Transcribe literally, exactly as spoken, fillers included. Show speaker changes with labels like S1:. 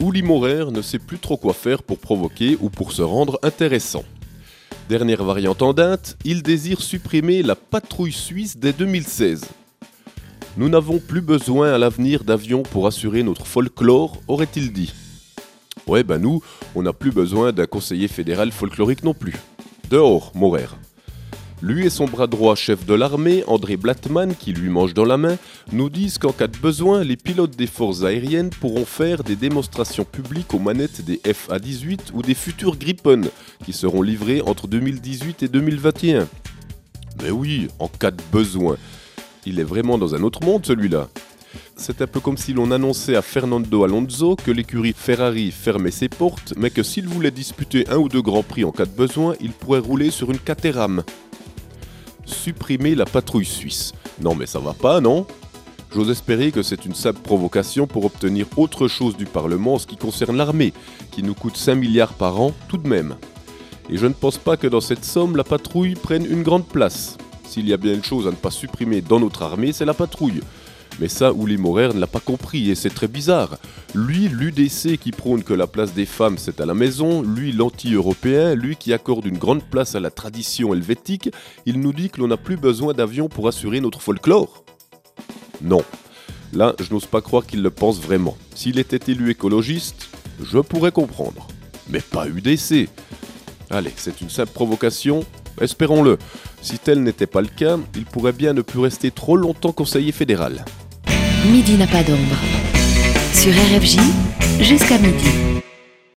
S1: Uli Maurer ne sait plus trop quoi faire pour provoquer ou pour se rendre intéressant. Dernière variante en date, il désire supprimer la patrouille suisse dès deux mille seize. Nous n'avons plus besoin à l'avenir d'avions pour assurer notre folklore, aurait-il dit. Ouais, ben nous, on n'a plus besoin d'un conseiller fédéral folklorique non plus. Dehors, Maurer. Lui et son bras droit chef de l'armée, André Blattmann, qui lui mange dans la main, nous disent qu'en cas de besoin, les pilotes des forces aériennes pourront faire des démonstrations publiques aux manettes des F A dix-huit ou des futurs Gripen, qui seront livrés entre deux mille dix-huit et deux mille vingt et un. Mais oui, en cas de besoin. Il est vraiment dans un autre monde, celui-là. C'est un peu comme si l'on annonçait à Fernando Alonso que l'écurie Ferrari fermait ses portes, mais que s'il voulait disputer un ou deux grands prix en cas de besoin, il pourrait rouler sur une Caterham. Supprimer la patrouille suisse. Non mais ça va pas, non ? J'ose espérer que c'est une simple provocation pour obtenir autre chose du Parlement en ce qui concerne l'armée, qui nous coûte cinq milliards par an tout de même. Et je ne pense pas que dans cette somme, la patrouille prenne une grande place. S'il y a bien une chose à ne pas supprimer dans notre armée, c'est la patrouille. Mais ça, Uli Maurer ne l'a pas compris et c'est très bizarre. Lui, l'U D C qui prône que la place des femmes c'est à la maison, lui l'anti-européen, lui qui accorde une grande place à la tradition helvétique, il nous dit que l'on n'a plus besoin d'avions pour assurer notre folklore. Non, là je n'ose pas croire qu'il le pense vraiment. S'il était élu écologiste, je pourrais comprendre. Mais pas U D C. Allez, c'est une simple provocation, espérons-le. Si tel n'était pas le cas, il pourrait bien ne plus rester trop longtemps conseiller fédéral.
S2: Midi n'a pas d'ombre. Sur R F J, jusqu'à midi.